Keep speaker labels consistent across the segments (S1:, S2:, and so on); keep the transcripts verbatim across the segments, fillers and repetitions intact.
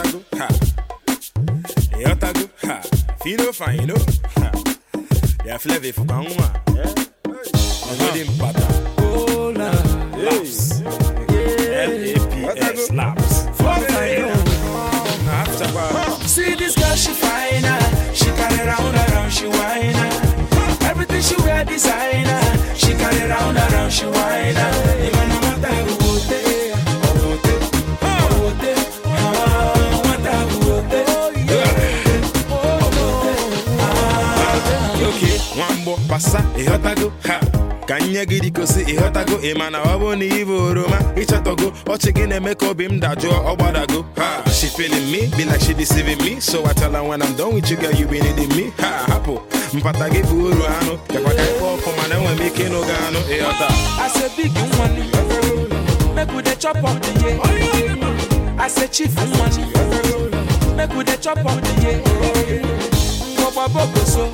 S1: Yotago, ha. Yotago, ha. Fino fino, ha. Ya flavor for kanwa. Yeah. Good impata.
S2: Cola.
S1: Laps. L A P S. Laps.
S2: See this girl, she fine. She carry round around, she whine. Everything she wear designer. She carry round around, she whine. Even no matter who wote, who wote, who wote, ah, matter who wote,
S1: okay, one more passa, e hotago, ha. Kanya gidi kosi e hotago, e mana wabo ni ivo roma. Ichatogo, ochigine make up him da jo obadago. Ha, she feeling me, be like she deceiving me. So I tell her when I'm done with you, girl, you be needing me. Ha, hapo, mpatagi buru ano. Yakwa kai pop, man, and we make no gano. E hota.
S2: I say big money, make we the chop up the year. I say chief money, make we the chop up the year. Go babo so.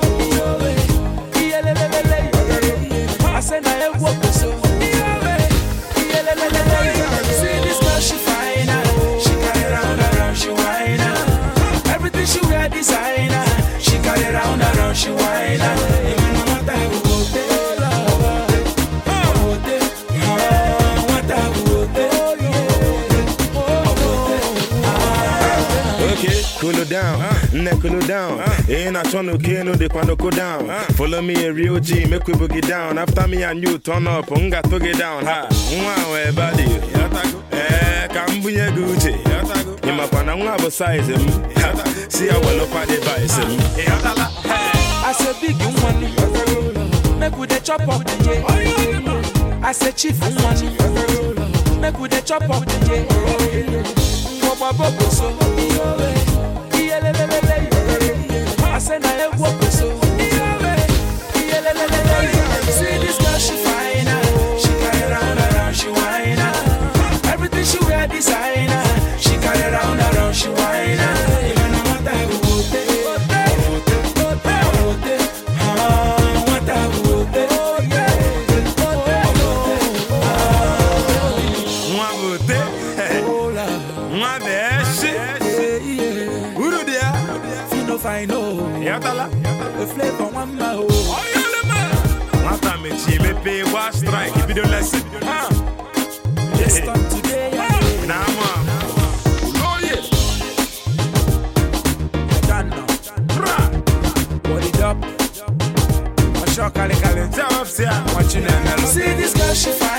S2: I said I walk so. See this girl, she fine. She carry round around, she whine. Everything she wear designer. She carry round around, she whine. Even no matter who wote, who wote, ah, matter who wote.
S1: Okay, cool it down, neck cool it down. Ain't I trying to kill no they quando go down. Follow me a real G, make we boogie down. After me and you turn up, unga to get down. Ha, wow, everybody. Eh, Cambunya Gucci. In my pan, I'm going size him. See how well up I device him.
S2: I said big money, make we the chop up the year. I said chief money, make we the chop up the year. Go babo so. I said I walk so. See this girl, she fine. She carry round around, she whine. Everything she wear designer. She carry round around, she whine. Even no matter who wote, who wote, who wote, ah, matter who wote.
S1: Moi vote, moi beche. Uru dia,
S2: Fino fine, oh.
S1: yatala.
S2: The flavor one ma oh.
S1: Mata me chi me pay wa strike. If you don't listen, ah.
S2: Just come today, yeah.
S1: Nah man, oh yeah.
S2: Done now. What it up? What's your calling calling?
S1: Tell us yeah.
S2: Watching and see this girl, she fine.